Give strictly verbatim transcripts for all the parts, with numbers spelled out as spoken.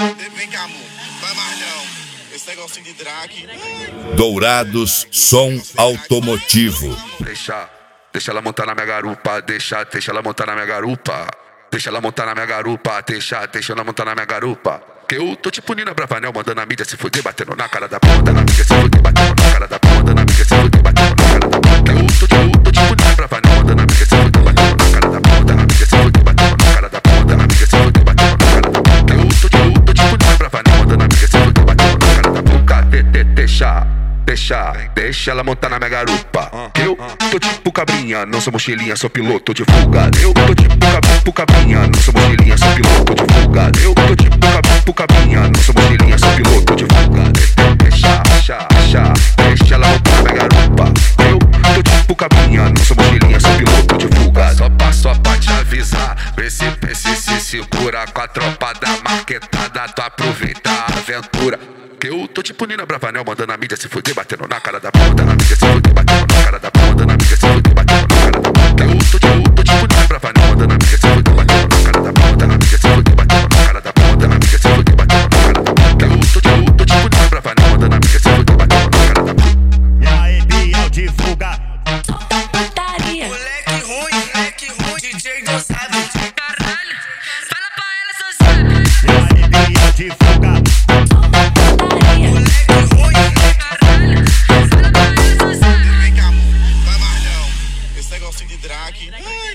Vem cá, amor. Vai mais não. Esse negocinho de drag. Dourados Som Automotivo. Deixa, deixa ela montar na minha garupa, deixa, deixa ela montar na minha garupa. Deixa ela montar na minha garupa, deixa, deixa ela montar na minha garupa. Que eu tô tipo Nina Bravanel, mandando a mídia se fuder, batendo na cara da bunda, na mídia se fuder, batendo na cara da bunda, na mídia se fuder, batendo na cara da bunda. Que eu tô, eu tô tipo Nina Bravanel, mandando a mídia se fuder, batendo na cara da bunda, na mídia se fuder, batendo na cara da bunda, na mídia se fuder, batendo na cara da bunda. Que eu tô, eu tô tipo Nina Bravanel, mandando a mídia se fuder, batendo na cara da bunda. De, de, deixa, deixa, deixa ela montar na minha garupa. Eu tô tipo cabrinha, não sou mochilinha, sou piloto de fuga. Eu tô tipo tipo cabrinha, não sou mochilinha, sou piloto de fuga. Eu tô tipo tipo cabrinha, não sou mochilinha, sou piloto de fuga. Deixa, deixa, deixa, deixa ela montar na minha garupa. Eu tô tipo cabrinha, não sou mochilinha, sou piloto de fuga. Só pra, só pra te avisar, vê se, vê se se segura com a tropa da marquetada, tu aproveita a aventura. Que eu tô tipo Nina Bravanel, mandando a mídia se fuder, batendo na cara da bunda, na mídia se fuder, batendo na cara da bunda, na mídia se fuder, batendo na cara da bunda. Que eu tô, eu tô tipo Nina Bravanel, mandando a mídia se fuder, batendo na cara da bunda, na mídia se fuder, batendo na cara da bunda, na mídia se fuder, batendo na cara da bunda. Que eu tô, eu tô tipo Nina Bravanel, mandando a mídia se fuder, batendo na cara da bunda. E aí, Biel de fuga. Putaria. Moleque ruim, moleque ruim, D J não sabe. Caralho, fala pra ela, só sabe. E aí, Biel de fuga. Putaria. Moleque ruim, Caralho, fala pra ela, só sabe. vem cá, amor. Vai mais não. Esse negocinho de drag.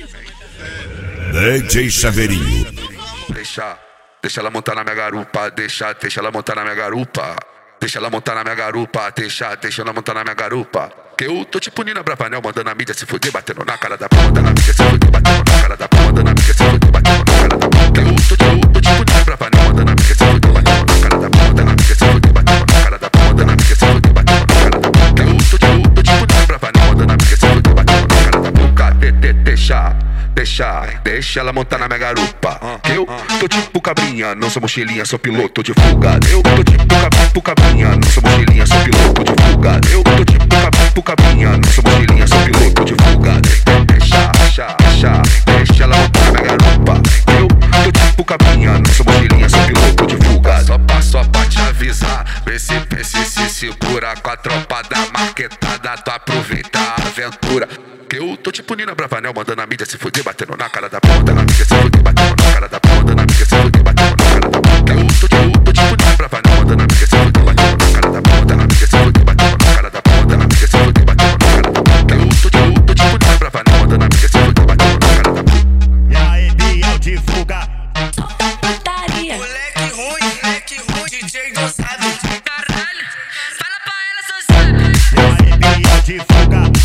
D J Chaveirinho. Deixa, deixa ela montar na minha garupa, deixa, deixa ela montar na minha garupa. Deixa ela montar na minha garupa, deixa, deixa ela montar na minha garupa. Que eu tô tipo Nina Bravanel, mandando a mídia se fuder, batendo na cara da bunda, na mídia se fuder, batendo na cara da bunda, na mídia se fuder, batendo na cara da bunda. Que eu tô, eu tô tipo Nina Bravanel, mandando a mídia se fuder, batendo na cara da bunda, na mídia se fuder, batendo na cara da bunda, na mídia se fuder, batendo na cara da bunda. Que eu tô, eu tô tipo Nina Bravanel, mandando a mídia se fuder, batendo na cara da bunda. De, de, deixa, deixa, deixa ela montar na minha garupa. Que eu tô tipo cabrinha, não sou mochilinha, sou piloto de fuga. Eu tô tipo tipo cabrinha, não sou mochilinha, sou piloto de fuga. Eu tô tipo tipo cabrinha, não sou mochilinha, sou piloto de fuga. Deixa, deixa, deixa, deixa ela montar na minha garupa. Eu tô tipo cabrinha, não sou mochilinha, sou piloto de fuga. Só pra, só pra te avisar, vê se, vê se se segura com a tropa da marquetada, tu aproveita a aventura. Que eu tô tipo Nina Bravanel, mandando a mídia se fuder, batendo na cara da bunda, na mídia se fuder, batendo na cara da bunda, na mídia se fuder, batendo na cara da bunda. Que eu tô, eu tô tipo Nina Bravanel, mandando a mídia se fuder, batendo na cara da bunda, na mídia se fuder, batendo na cara da bunda, na mídia se fuder, batendo na cara da bunda. Que eu tô, eu tô tipo Nina Bravanel, mandando a mídia se fuder, batendo na cara da bunda. E aí, Biel de fuga. Putaria. Moleque ruim, moleque ruim, D J não sabe. Caralho, fala pra ela, só sabe. E aí, Biel de fuga.